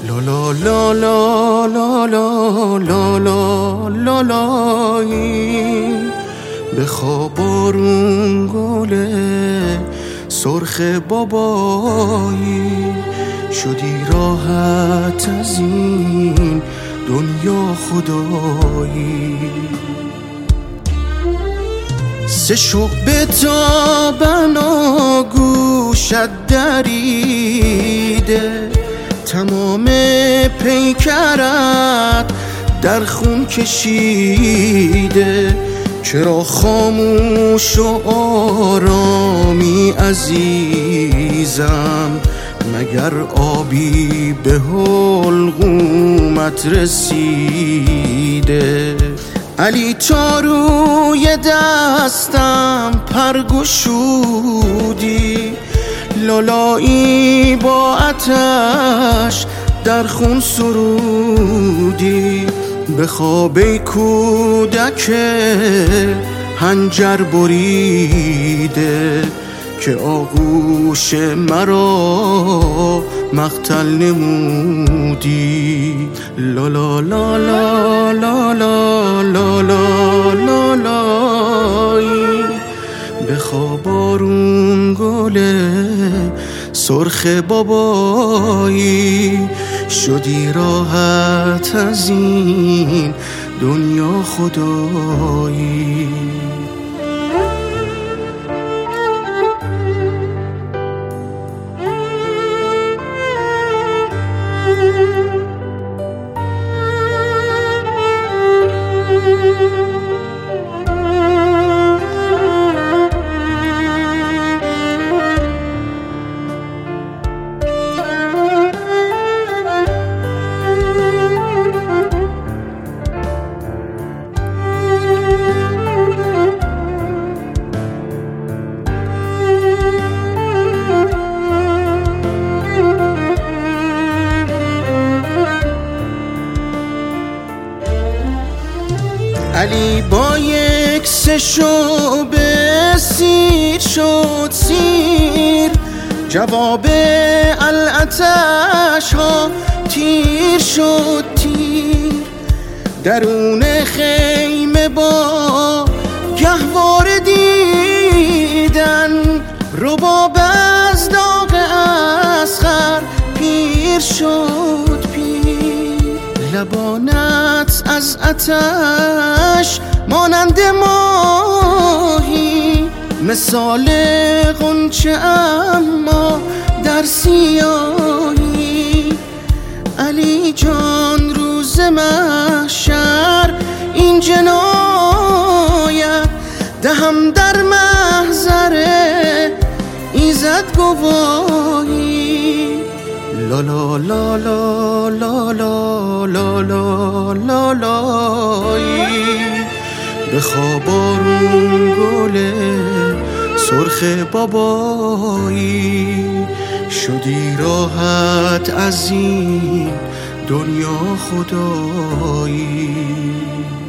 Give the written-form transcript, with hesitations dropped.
لا لا لا لا لا لا لا لا لا لایی بخواب آروم گله سرخ بابایی شدی راحت از این دنیا خدایی سه شعبه تا بنا گوشت دریده تمام پیکرت در خون کشیده چرا خاموش و آرامی عزیزم مگر آبی به حلقومت رسیده علی تا روی دستم پرگشودی لالایی با آتش در خون سرودی به خواب کودک هنجر بریده که آغوش مرا مقتل نمودی لا لا لا لا لا لا لا لا لا لایی به خواب آروم گله سرخ بابایی شدی راحت از این دنیا خدایی علی با یک سه شعبه سیر شد سیر جواب الاتش ها تیر شد تیر درون خیمه با گهواره دیدن رباب از داغ اصغر پیر شد پیر لبانت از آتش مانند ماهی مثال غنچه اما در سیاهی علی جان روز محشر این جنایت دهم در محضر ایزد گواهی لا لا لا لا لا لا لا لا لا لایی به خواب آروم گله سرخ بابایی شدی راحت از این دنیا خدایی